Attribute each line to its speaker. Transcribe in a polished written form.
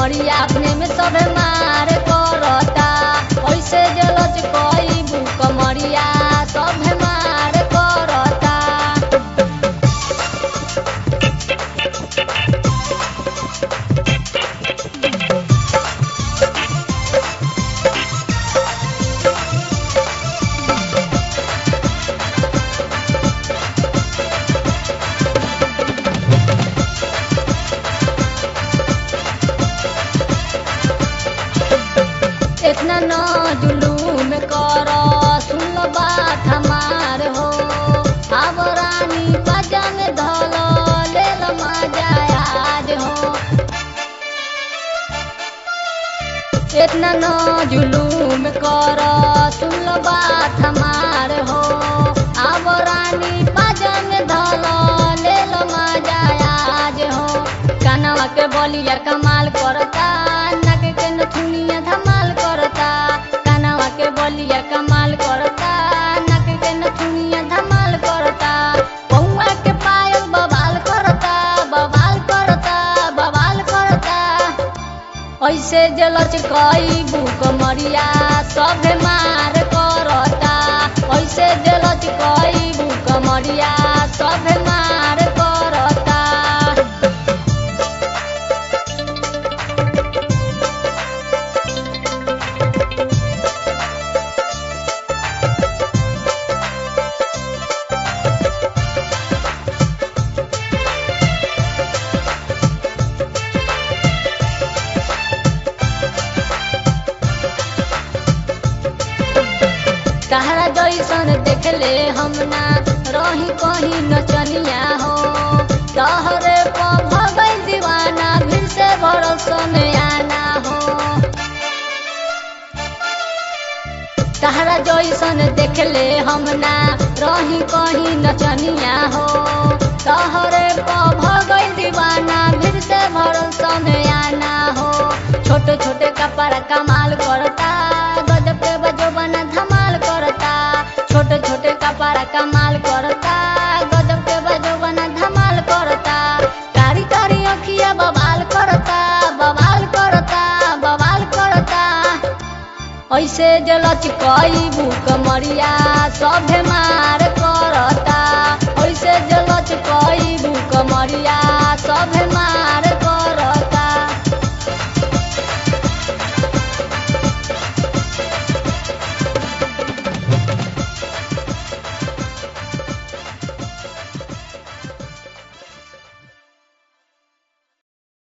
Speaker 1: कमरिया अपने में सब मार करता ऐसे जलच कोई बू कमरिया सब मार करता। इतना न जुलूम कर सुन बात हमार हो अब रानी बाजा में धल ले लो मजा आज हो। इतना न जुलूम कर सुन बात हमार हो अब रानी बाजा में धल ले लो मजा आज हो। कानवा के बलिया कमाल करता नक के नथुनिया धमाल करता कानवा के बलिया कमाल करता नक के नथुनिया धमाल करता पौआ के पायल बवाल करता बवाल करता बवाल करता ऐसे जलच कई बू कमरिया सब मार करता ऐसे जलच कई बू कमरिया सब मार करता। तहरा जैसन देखले हम ना रही कहीं नचनिया हो तहरे भगल दीवाना फिर से भरोसा में आना हो। तहरा जैसन देखले हम ना रही कहीं नचनिया हो तहरे भगल दीवाना फिर से भरोसा में आना हो। छोटे छोटे कपड़ा कमाल करता गजब के बजो बना धमाल करता छोटे छोटे कपड़ा कमाल करता गजब के बजो बना धमाल करता कारी कारी अखिया बवाल करता बवाल करता बवाल करता ऐसे जलच कई बू कमरिया सब मार करता ऐसे जलच कई बू कमरिया सब मार